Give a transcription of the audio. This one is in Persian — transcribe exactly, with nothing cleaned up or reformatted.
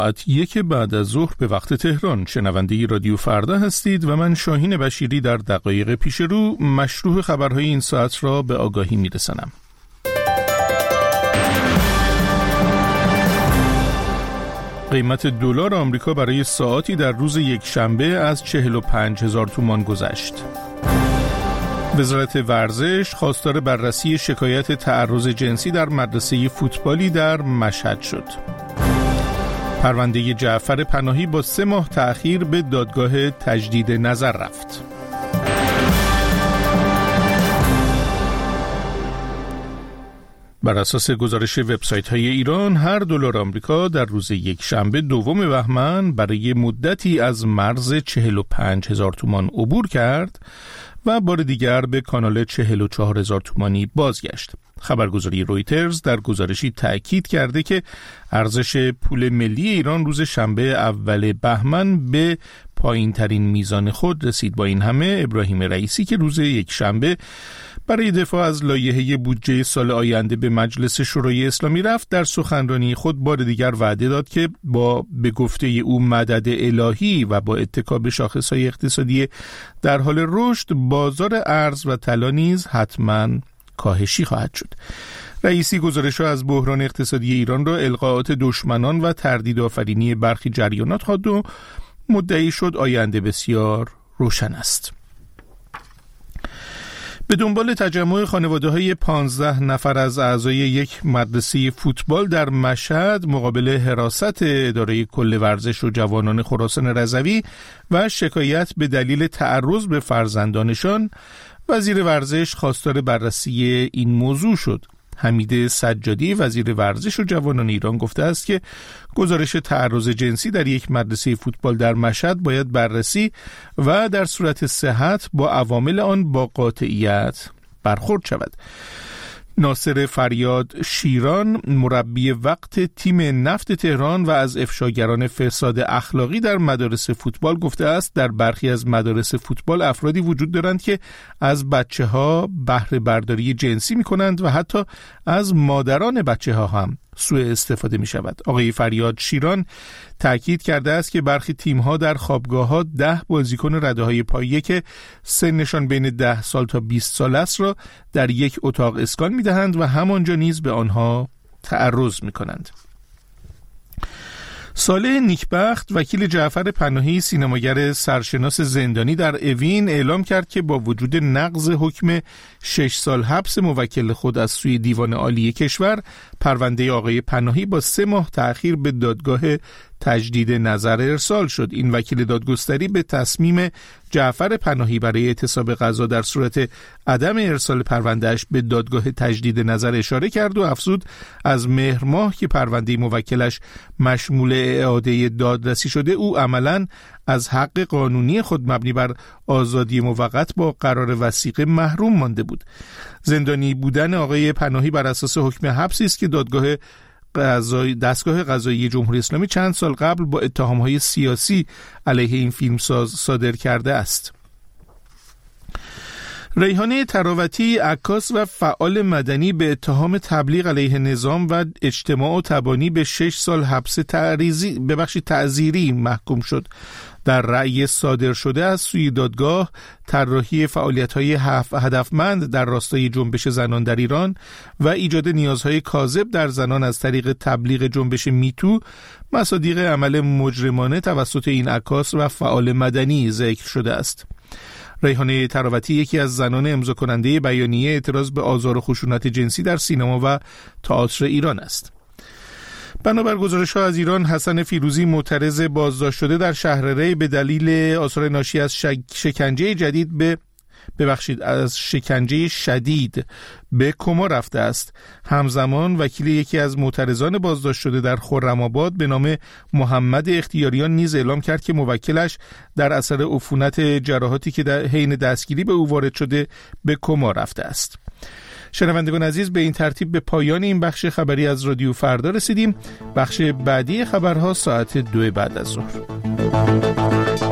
ساعت یک بعد از ظهر به وقت تهران شنونده رادیو فردا هستید و من شاهین بشیری در دقایق پیش رو مشروع خبرهای این ساعت را به آگاهی میرسانم. قیمت دلار آمریکا برای ساعتی در روز یک شنبه از چهل و پنج هزار تومان گذشت. وزارت ورزش خواستار بررسی شکایت تعرض جنسی در مدرسه فوتبالی در مشهد شد. پرونده جعفر پناهی با سه ماه تأخیر به دادگاه تجدید نظر رفت. بر اساس گزارش وبسایت‌های ایران، هر دلار آمریکا در روز یک شنبه دوم بهمن برای مدتی از مرز چهل و پنج هزار تومان عبور کرد و بار دیگر به کانال چهل و چهار هزار تومانی بازگشت. خبرگزاری رویترز در گزارشی تأکید کرده که ارزش پول ملی ایران روز شنبه اول بهمن به پایین ترین میزان خود رسید. با این همه ابراهیم رئیسی که روز یک شنبه برای دفاع از لایحه بودجه سال آینده به مجلس شورای اسلامی رفت، در سخنرانی خود بار دیگر وعده داد که با به گفته او مدد الهی و با اتکا به شاخص‌های اقتصادی در حال رشد، بازار ارز و طلا نیز حتماً کاهشی خواهد شد. رئیسی گزارش‌ها از بحران اقتصادی ایران را القاءات دشمنان و تردید آفرینی برخی جریانات خواند و مدعی شد آینده بسیار روشن است. به دنبال تجمع خانواده‌های پانزده نفر از اعضای یک مدرسه فوتبال در مشهد مقابل حراست اداره کل ورزش و جوانان خراسان رضوی و شکایت به دلیل تعرض به فرزندانشان، وزیر ورزش خواستار بررسی این موضوع شد. حمید سجادی وزیر ورزش و جوانان ایران گفته است که گزارش تعرض جنسی در یک مدرسه فوتبال در مشهد باید بررسی و در صورت صحت با عوامل آن با قاطعیت برخورد شود. ناصر فریاد شیران مربی وقت تیم نفت تهران و از افشاگران فساد اخلاقی در مدارس فوتبال گفته است در برخی از مدارس فوتبال افرادی وجود دارند که از بچه ها بهره برداری جنسی می کنند و حتی از مادران بچه ها هم سوء استفاده می شود. آقای فریاد شیران تأکید کرده است که برخی تیم ها در خوابگاه ها ده بازیکن رده های پایه که سنشان بین ده سال تا بیست سال است را در یک اتاق اسکان می دهند و همانجا نیز به آنها تعرض می کنند. صالح نیکبخت وکیل جعفر پناهی سینماگر سرشناس زندانی در اوین اعلام کرد که با وجود نقض حکم شش سال حبس موکل خود از سوی دیوان عالی کشور، پرونده آقای پناهی با سه ماه تأخیر به دادگاه تجدید نظر ارسال شد. این وکیل دادگستری به تصمیم جعفر پناهی برای اعتصاب قضا در صورت عدم ارسال پروندهش به دادگاه تجدید نظر اشاره کرد و افزود از مهر ماه که پرونده موکلش مشمول اعاده دادرسی شده، او عملاً از حق قانونی خود مبنی بر آزادی موقت با قرار وثیقه محروم مانده بود. زندانی بودن آقای پناهی بر اساس حکم حبسی است که دادگاه قضایی دستگاه قضایی جمهوری اسلامی چند سال قبل با اتهام‌های سیاسی علیه این فیلمساز صادر کرده است. ریحانه تراوتی عکاس و فعال مدنی به اتهام تبلیغ علیه نظام و اجتماع و تبانی به شش سال حبس تعزیری ببخشید تعزیری محکوم شد. در رأی صادر شده از سوی دادگاه، طراحی فعالیت‌های هدفمند در راستای جنبش زنان در ایران و ایجاد نیازهای کاذب در زنان از طریق تبلیغ جنبش میتو مصادیق عمل مجرمانه توسط این عکاس و فعال مدنی ذکر شده است. ریحانه تراوتی یکی از زنان امضا کننده بیانیه اعتراض به آزار و خشونت جنسی در سینما و تئاتر ایران است. بنابر گزارش‌ها از ایران، حسن فیروزی معترض بازداشت شده در شهر ری به دلیل آثار ناشی از شکنجه جدید به ببخشید از شکنجه شدید به کما رفته است. همزمان وکیل یکی از معترضان بازداشت شده در خرم‌آباد به نام محمد اختیاریان نیز اعلام کرد که موکلش در اثر عفونت جراحاتی که در حین دستگیری به او وارد شده به کما رفته است. شنوندگان عزیز، به این ترتیب به پایان این بخش خبری از رادیو فردا رسیدیم. بخش بعدی خبرها ساعت دو بعد از ظهر.